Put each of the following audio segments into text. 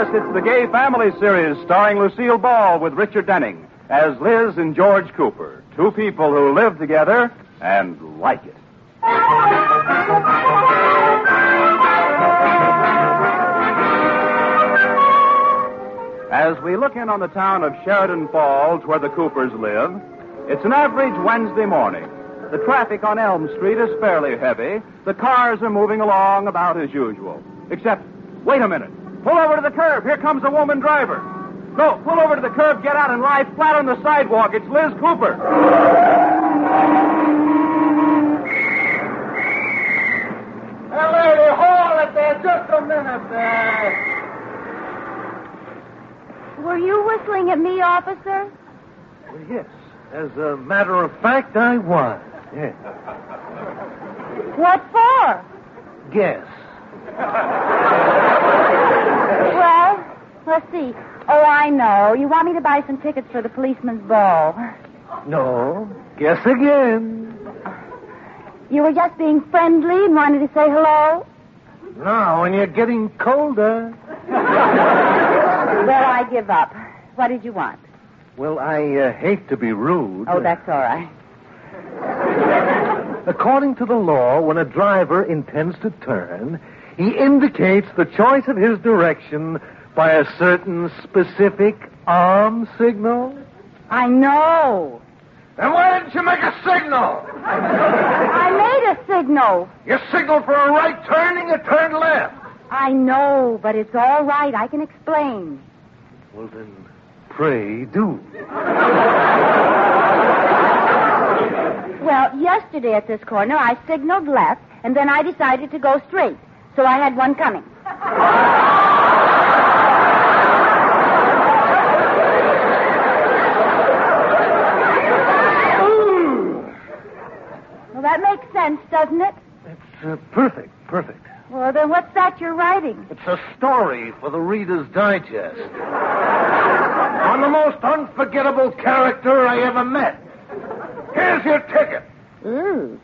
Yes, it's the Gay Family series starring Lucille Ball with Richard Denning as Liz and George Cooper, two people who live together and like it. As we look in on the town of Sheridan Falls, where the Coopers live, it's an average Wednesday morning. The traffic on Elm Street is fairly heavy. The cars are moving along about as usual. Except, wait a minute. Pull over to the curb. Here comes a woman driver. No, pull over to the curb, get out, and lie flat on the sidewalk. It's Liz Cooper. Hey, lady, hold it there just a minute there. Were you whistling at me, officer? Well, yes. As a matter of fact, I was. Yes. What for? Guess. Well, let's see. Oh, I know. You want me to buy some tickets for the policeman's ball. No. Guess again. You were just being friendly and wanted to say hello? No, and you're getting colder. Well, I give up. What did you want? Well, I hate to be rude. Oh, that's all right. According to the law, when a driver intends to turn, he indicates the choice of his direction by a certain specific arm signal. I know. Then why didn't you make a signal? I made a signal. You signaled for a right turning, you turned left. I know, but it's all right. I can explain. Well, then, pray do. Well, yesterday at this corner, I signaled left, and then I decided to go straight. So I had one coming. Well, that makes sense, doesn't it? It's perfect. Well, then what's that you're writing? It's a story for the Reader's Digest. On the most unforgettable character I ever met. Here's your ticket. Ooh.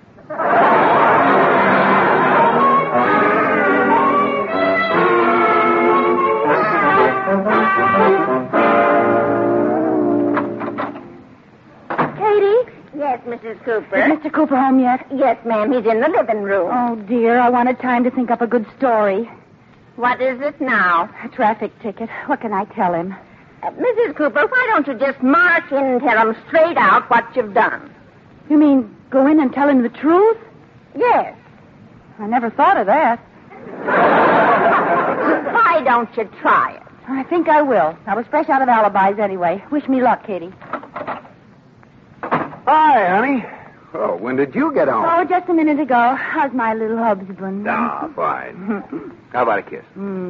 Katie? Yes, Mrs. Cooper. Is Mr. Cooper home yet? Yes, ma'am. He's in the living room. Oh, dear. I wanted time to think up a good story. What is it now? A traffic ticket. What can I tell him? Mrs. Cooper, why don't you just march in and tell him straight out what you've done? You mean go in and tell him the truth? Yes. I never thought of that. Why don't you try it? I think I will. I was fresh out of alibis anyway. Wish me luck, Katie. Hi, honey. Oh, when did you get home? Oh, just a minute ago. How's my little husband? Ah, fine. How about a kiss?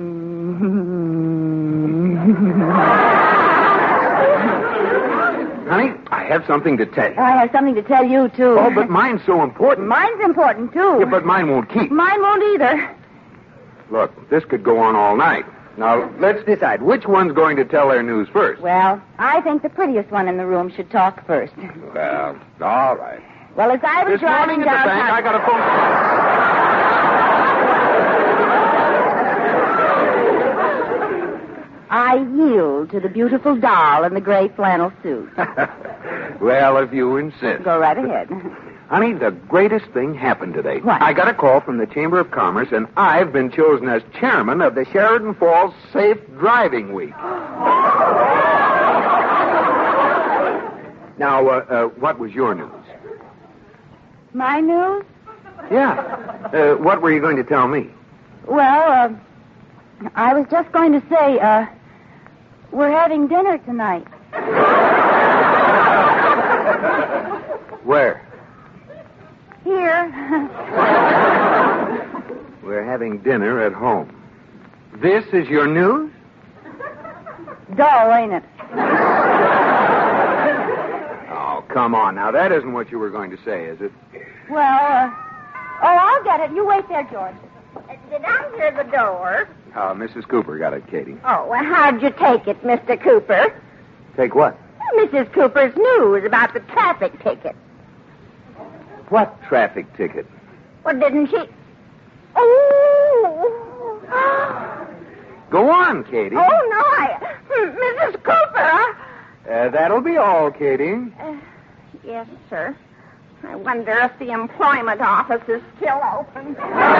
Honey, I have something to tell you. I have something to tell you, too. Oh, but mine's so important. Mine's important, too. Yeah, but mine won't keep. Mine won't either. Look, this could go on all night. Now, let's decide which one's going to tell their news first. Well, I think the prettiest one in the room should talk first. Well, all right. Well, as I was This driving morning at the bank, I got a phone. I yield to the beautiful doll in the gray flannel suit. Well, if you insist. Go right ahead. Honey, the greatest thing happened today. What? I got a call from the Chamber of Commerce, and I've been chosen as chairman of the Sheridan Falls Safe Driving Week. Now, what was your news? My news? Yeah. What were you going to tell me? Well, I was just going to say, we're having dinner tonight. Where? Here. We're having dinner at home. This is your news? Dull, ain't it? Oh, come on. Now, that isn't what you were going to say, is it? Well, I'll get it. You wait there, George. Did I hear the door? Mrs. Cooper got it, Katie. Oh, well, how'd you take it, Mr. Cooper? Take what? Mrs. Cooper's news about the traffic ticket. What traffic ticket? Well, didn't she? Oh! Go on, Katie. Oh, no, Mrs. Cooper. That'll be all, Katie. Yes, sir. I wonder if the employment office is still open.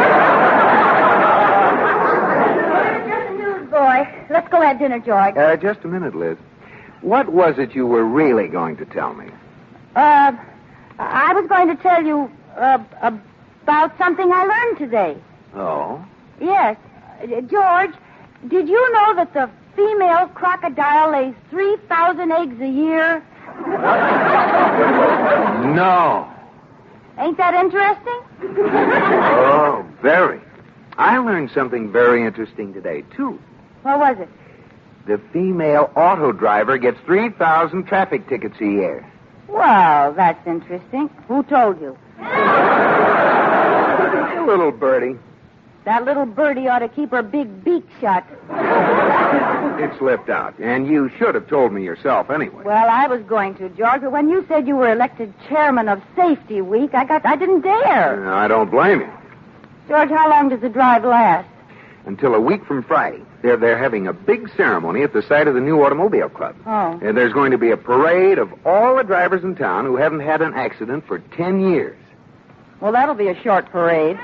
Just a newsboy. Let's go have dinner, George. Just a minute, Liz. What was it you were really going to tell me? I was going to tell you about something I learned today. Oh? Yes. George, did you know that the female crocodile lays 3,000 eggs a year? No. Ain't that interesting? Oh, very. I learned something very interesting today, too. What was it? The female auto driver gets 3,000 traffic tickets a year. Well, that's interesting. Who told you? A little birdie. That little birdie ought to keep her big beak shut. It slipped out, and you should have told me yourself anyway. Well, I was going to, George, but when you said you were elected chairman of Safety Week, I didn't dare. I don't blame you. George, how long does the drive last? Until a week from Friday. They're having a big ceremony at the site of the new automobile club. Oh. And there's going to be a parade of all the drivers in town who haven't had an accident for 10 years. Well, that'll be a short parade.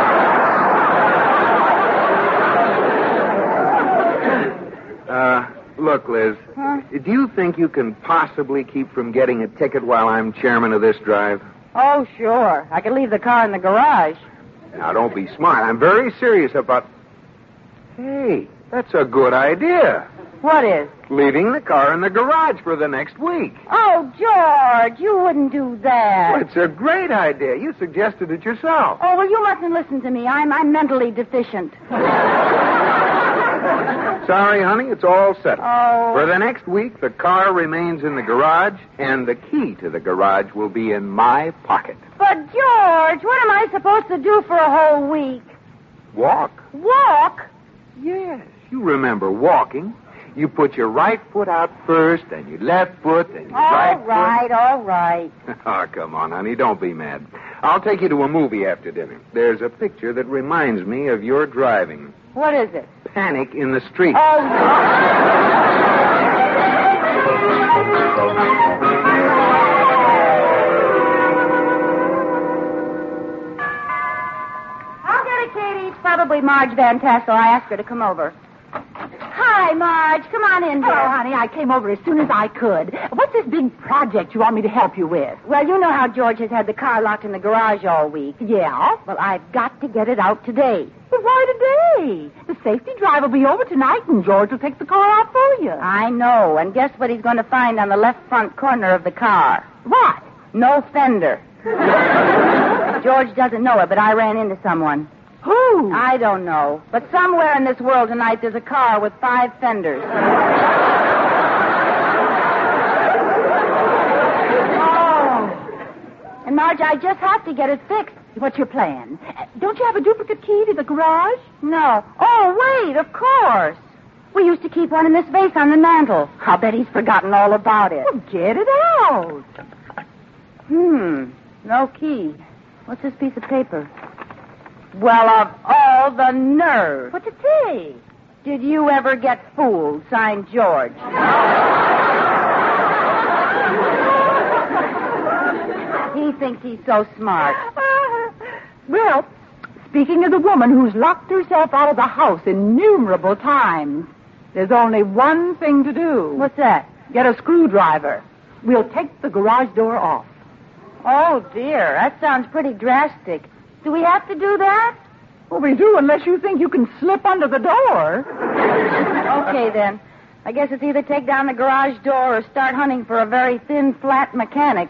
Look, Liz, do you think you can possibly keep from getting a ticket while I'm chairman of this drive? Oh, sure. I could leave the car in the garage. Now, don't be smart. I'm very serious about... Hey, that's a good idea. What is? Leaving the car in the garage for the next week. Oh, George, you wouldn't do that. Well, it's a great idea. You suggested it yourself. Oh, well, you mustn't listen to me. I'm mentally deficient. Sorry, honey, it's all settled. Oh. For the next week, the car remains in the garage, and the key to the garage will be in my pocket. But, George, what am I supposed to do for a whole week? Walk? Walk? Yes, you remember walking. You put your right foot out first, then your left foot, then your right foot. All right. Oh, come on, honey, don't be mad. I'll take you to a movie after dinner. There's a picture that reminds me of your driving. What is it? Panic in the Street. Oh, I'll get it, Katie. It's probably Marge Van Tassel. I asked her to come over. Hi, Marge. Come on in, dear. Oh, honey, I came over as soon as I could. What's this big project you want me to help you with? Well, you know how George has had the car locked in the garage all week. Yeah? Well, I've got to get it out today. Well, why today? The safety drive will be over tonight, and George will take the car out for you. I know. And guess what he's going to find on the left front corner of the car? What? No fender. George doesn't know it, but I ran into someone. Who? I don't know. But somewhere in this world tonight there's a car with 5 fenders. Oh. And, Marge, I just have to get it fixed. What's your plan? Don't you have a duplicate key to the garage? No. Oh, wait, of course. We used to keep one in this vase on the mantel. I'll bet he's forgotten all about it. Well, get it out. No key. What's this piece of paper? Well, of all the nerve. What's it say? Did you ever get fooled? Signed, George. He thinks he's so smart. Well, speaking of the woman who's locked herself out of the house innumerable times, there's only one thing to do. What's that? Get a screwdriver. We'll take the garage door off. Oh, dear. That sounds pretty drastic. Do we have to do that? Well, we do, unless you think you can slip under the door. Okay, then. I guess it's either take down the garage door or start hunting for a very thin, flat mechanic.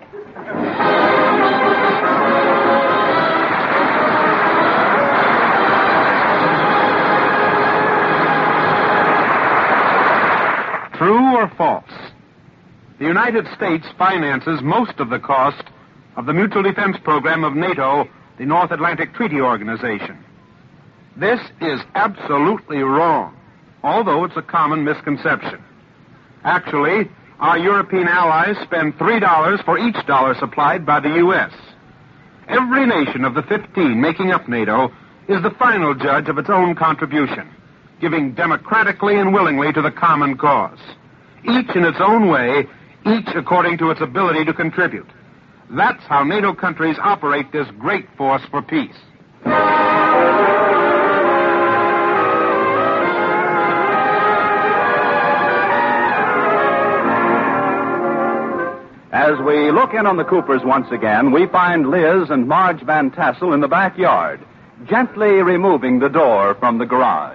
True or false? The United States finances most of the cost of the Mutual Defense Program of NATO, the North Atlantic Treaty Organization. This is absolutely wrong, although it's a common misconception. Actually, our European allies spend $3 for each dollar supplied by the U.S. Every nation of the 15 making up NATO is the final judge of its own contribution. giving democratically and willingly to the common cause. Each in its own way, each according to its ability to contribute. That's how NATO countries operate this great force for peace. As we look in on the Coopers once again, we find Liz and Marge Van Tassel in the backyard, gently removing the door from the garage.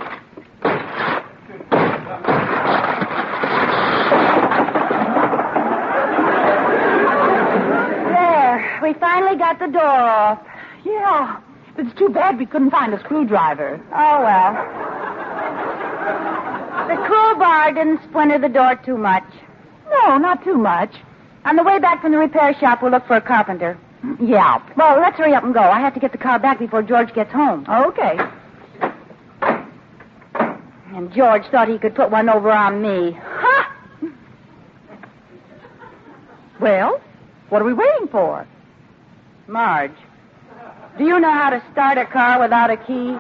There, we finally got the door off. Yeah, it's too bad we couldn't find a screwdriver. Oh, well. The crowbar didn't splinter the door too much. No, not too much. On the way back from the repair shop, we'll look for a carpenter. Yeah. Well, let's hurry up and go. I have to get the car back before George gets home. Okay. And George thought he could put one over on me. Ha! Well, what are we waiting for? Marge, do you know how to start a car without a key?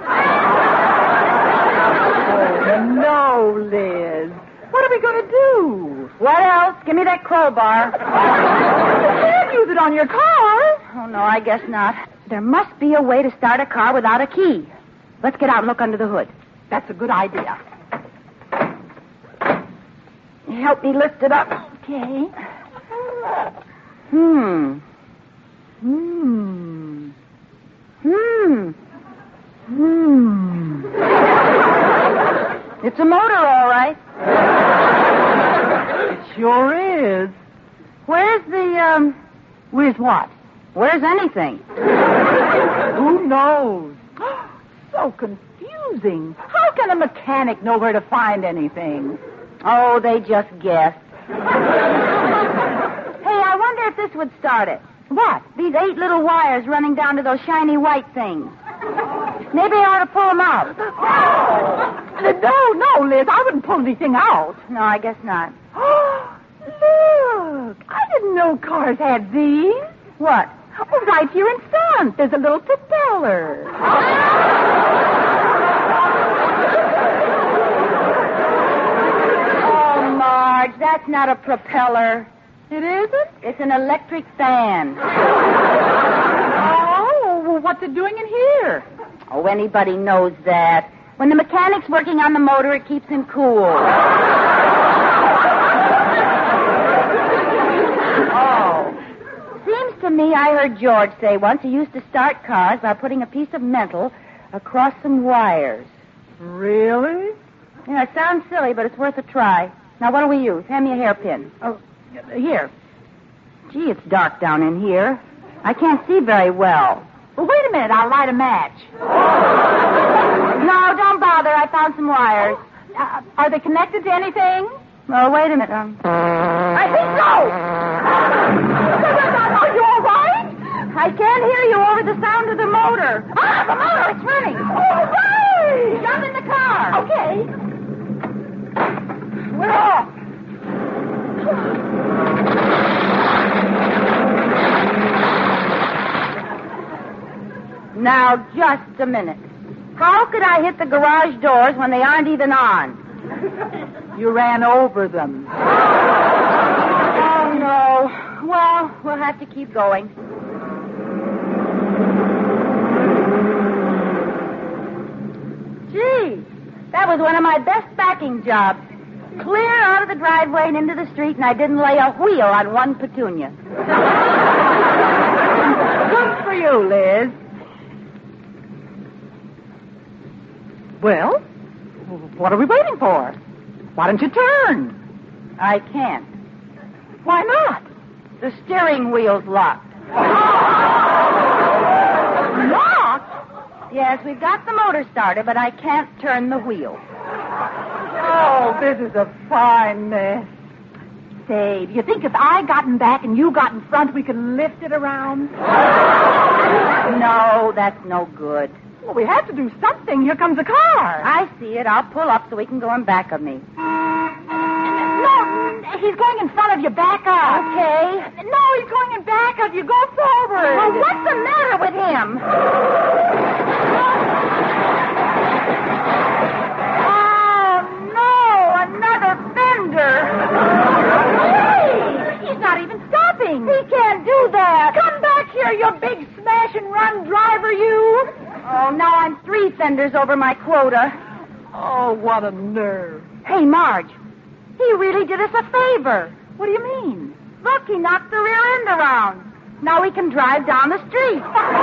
Oh, no, Liz. What are we going to do? What else? Give me that crowbar. You can't use it on your car. Oh, no, I guess not. There must be a way to start a car without a key. Let's get out and look under the hood. That's a good idea. Help me lift it up. Okay. Hmm. It's a motor, all right. It sure is. Where's the, Where's what? where's anything? Who knows? So confusing. How can a mechanic know where to find anything? Oh, they just guessed. Hey, I wonder if this would start it. What? These 8 little wires running down to those shiny white things. Maybe I ought to pull them out. No, Liz, I wouldn't pull anything out. No, I guess not. Look, I didn't know cars had these. What? Oh, right here in front. There's a little propeller. Oh, Marge, that's not a propeller. It isn't? It's an electric fan. Oh, well, what's it doing in here? Oh, anybody knows that. When the mechanic's working on the motor, it keeps him cool. Oh. Seems to me I heard George say once he used to start cars by putting a piece of metal across some wires. Really? Yeah, it sounds silly, but it's worth a try. Now, what do we use? Hand me a hairpin. Oh, here. Gee, it's dark down in here. I can't see very well. Well, wait a minute. I'll light a match. No, don't bother. I found some wires. Are they connected to anything? Oh, wait a minute. I think so. Are you all right? I can't hear you over the sound of the motor. Ah, the motor! It's running. All right. Jump in the car. Okay. We're off. Now, just a minute. How could I hit the garage doors when they aren't even on? You ran over them. Oh, no. Well, we'll have to keep going. Gee, that was one of my best backing jobs. Clear out of the driveway and into the street, and I didn't lay a wheel on one petunia. Good for you, Liz. Well, what are we waiting for? Why don't you turn? I can't. Why not? The steering wheel's locked. Locked? Yes, we've got the motor started, but I can't turn the wheel. Oh, this is a fine mess. Say, do you think if I got in back and you got in front, we could lift it around? No, that's no good. Well, we have to do something. Here comes a car. I see it. I'll pull up so he can go in back of me. No, he's going in front of you. Back up. Okay. No, he's going in back of you. Go forward. Well, what's the matter with him? here, you big smash and run driver, you. Oh, now I'm 3 fenders over my quota. Oh, what a nerve. Hey, Marge, he really did us a favor. What do you mean? Look, he knocked the rear end around. Now we can drive down the street.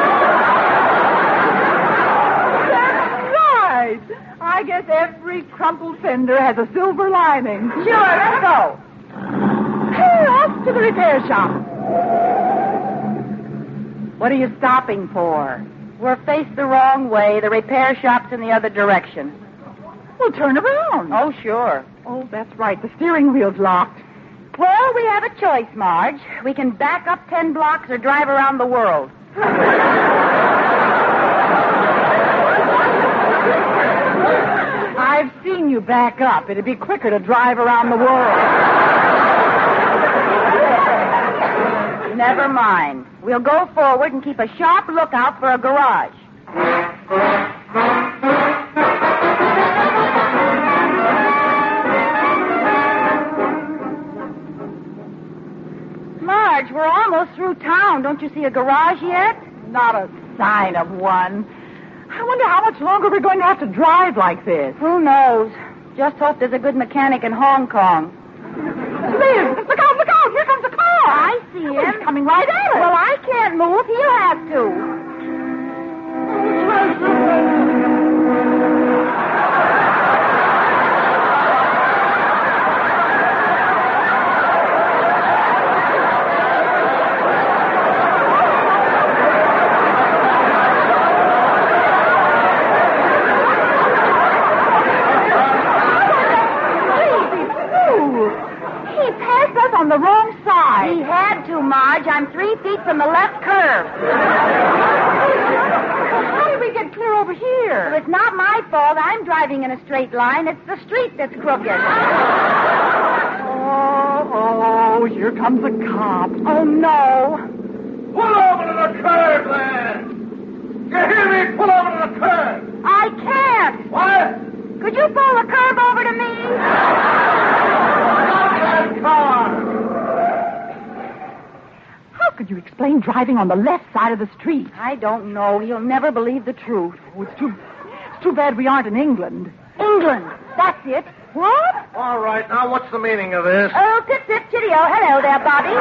That's right. I guess every crumpled fender has a silver lining. Sure, let's go. Hey, off to the repair shop. What are you stopping for? We're faced the wrong way. The repair shop's in the other direction. We'll turn around. Oh, sure. Oh, that's right. The steering wheel's locked. Well, we have a choice, Marge. We can back up 10 blocks or drive around the world. I've seen you back up. It'd be quicker to drive around the world. Never mind. We'll go forward and keep a sharp lookout for a garage. Marge, we're almost through town. Don't you see a garage yet? Not a sign of one. I wonder how much longer we're going to have to drive like this. Who knows? Just hope there's a good mechanic in Hong Kong. Liz, look out, look out. Here comes a car. I see him. He's coming right at us. Well, I can't move. He'll have to. On the wrong side. He had to, Marge. I'm 3 feet from the left curve. How did we get clear over here? Well, it's not my fault. I'm driving in a straight line. It's the street that's crooked. Oh, here comes a cop. Oh, no. Pull over to the curb, lad! You hear me? Pull over to the curb! I can't. What? Could you pull the curb over to me? Stop that car! How could you explain driving on the left side of the street? I don't know. You'll never believe the truth. Oh, it's too bad we aren't in England. England. That's it. What? All right, now what's the meaning of this? Oh, tip, tip, chitty-o. Hello there, Bobby.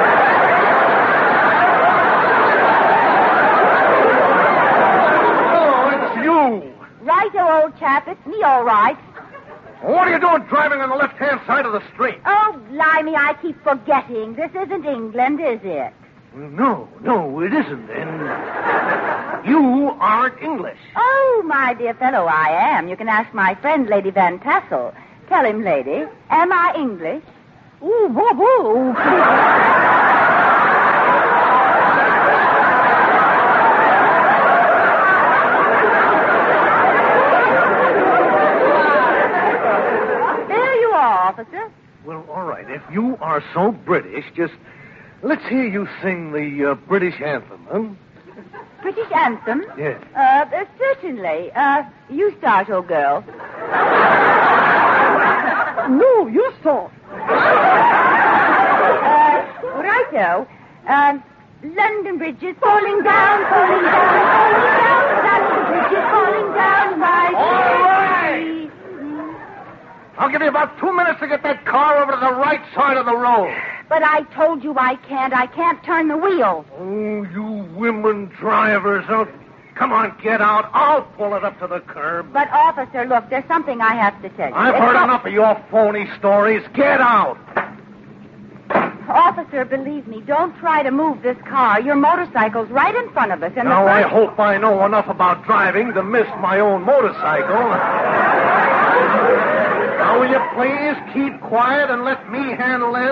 Oh, it's you! Righto, old chap. It's me, all right. What are you doing driving on the left-hand side of the street? Oh, blimey, I keep forgetting. This isn't England, is it? No, it isn't. And you aren't English. Oh, my dear fellow, I am. You can ask my friend, Lady Van Tassel. Tell him, lady, am I English? Ooh, whoa, whoa. There you are, officer. Well, all right. If you are so British, just let's hear you sing the British anthem, huh? British anthem? Yes. Certainly. You start, old girl. No, you stop. Righto. London Bridge is falling down, falling down, falling down. London Bridge is falling down, right. All right. I'll give you about 2 minutes to get that car over to the right side of the road. But I told you I can't. I can't turn the wheel. Oh, you women drivers. Oh, come on, get out. I'll pull it up to the curb. But, officer, look, there's something I have to tell you. I've heard enough of your phony stories. Get out. Officer, believe me, don't try to move this car. Your motorcycle's right in front of us. And Now, the I front... hope I know enough about driving to miss my own motorcycle. Now, will you please keep quiet and let me handle this?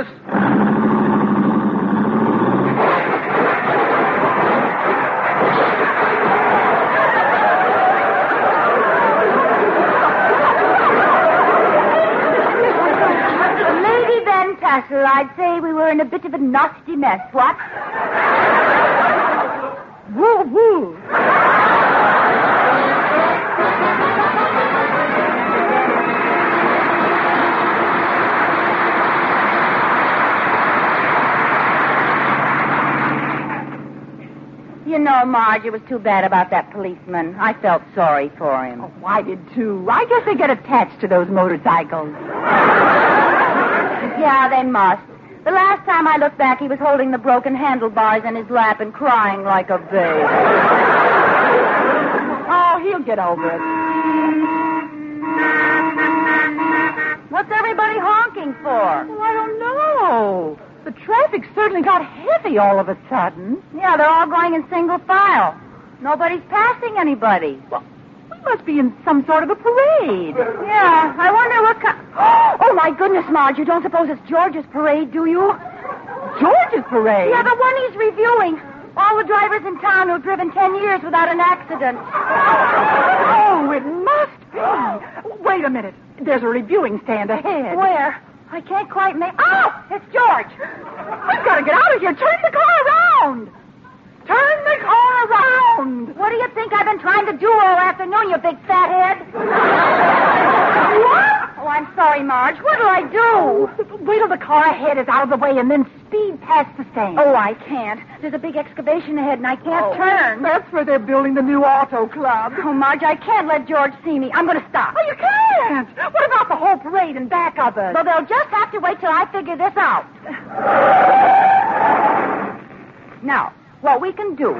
Lady Van Tassel, I'd say we were in a bit of a nasty mess, what? Woo, woo. You know, Marge, it was too bad about that policeman. I felt sorry for him. Oh, I did, too. I guess they get attached to those motorcycles. Yeah, they must. The last time I looked back, he was holding the broken handlebars in his lap and crying like a babe. Oh, he'll get over it. What's everybody honking for? Well, I don't know. The traffic certainly got heavy all of a sudden. Yeah, they're all going in single file. Nobody's passing anybody. Well, we must be in some sort of a parade. Yeah, I wonder what Oh, my goodness, Marge, you don't suppose it's George's parade, do you? George's parade? Yeah, the one he's reviewing. All the drivers in town who've driven 10 years without an accident. Oh, it must be. Wait a minute. There's a reviewing stand ahead. Where? I can't quite make... Oh, it's George. We've got to get out of here. Turn the car around. Turn the car around. What do you think I've been trying to do all afternoon, you big fathead? What? Oh, I'm sorry, Marge. What'll I do? Wait till the car ahead is out of the way and then speed past the stand. Oh, I can't. There's a big excavation ahead and I can't turn. That's where they're building the new auto club. Oh, Marge, I can't let George see me. I'm going to stop. Oh, you can't. What about the whole parade in back of us? Well, they'll just have to wait till I figure this out. Now, what we can do...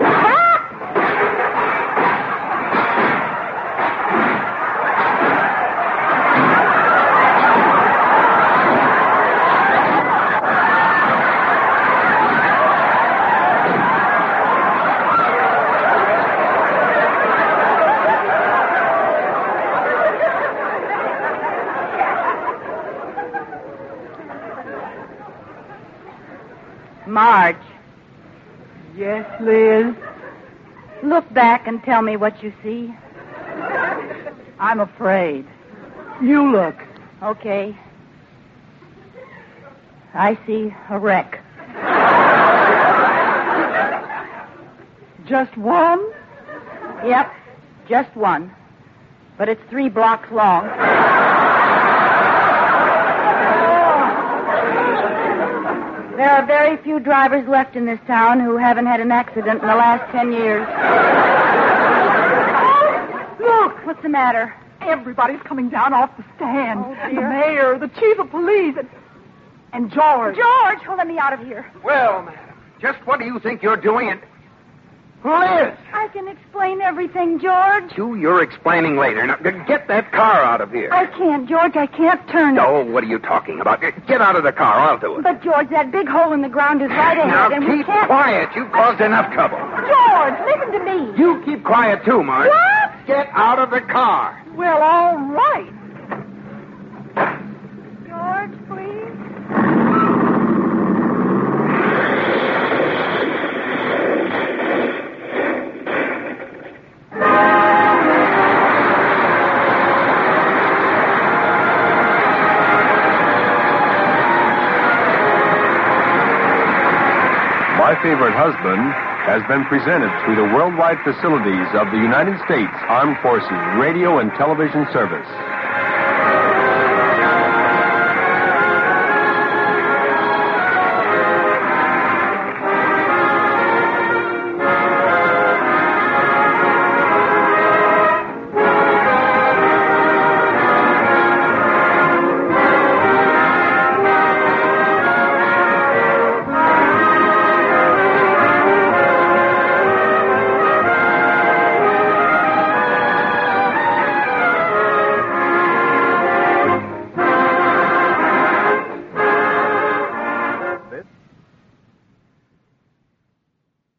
Marge. Yes, Liz? Look back and tell me what you see. I'm afraid. You look. Okay. I see a wreck. Just one? Yep, just one. But it's 3 blocks long. There are very few drivers left in this town who haven't had an accident in the last 10 years. Look! What's the matter? Everybody's coming down off the stand. Oh, And the dear. mayor, the chief of police, and George. George, let me out of here. Well, madam, just what do you think you're doing? And Liz! I can explain everything, George. You're explaining later. Now, get that car out of here. I can't, George. I can't turn it. Oh, what are you talking about? Get out of the car. I'll do it. But, George, that big hole in the ground is right ahead, Now, and we keep can't... quiet. You've caused enough trouble. George, listen to me. You keep quiet, too, Marge. What? Get out of the car. Well, all right. George, please. My Favorite Husband has been presented through the worldwide facilities of the United States Armed Forces Radio and Television Service.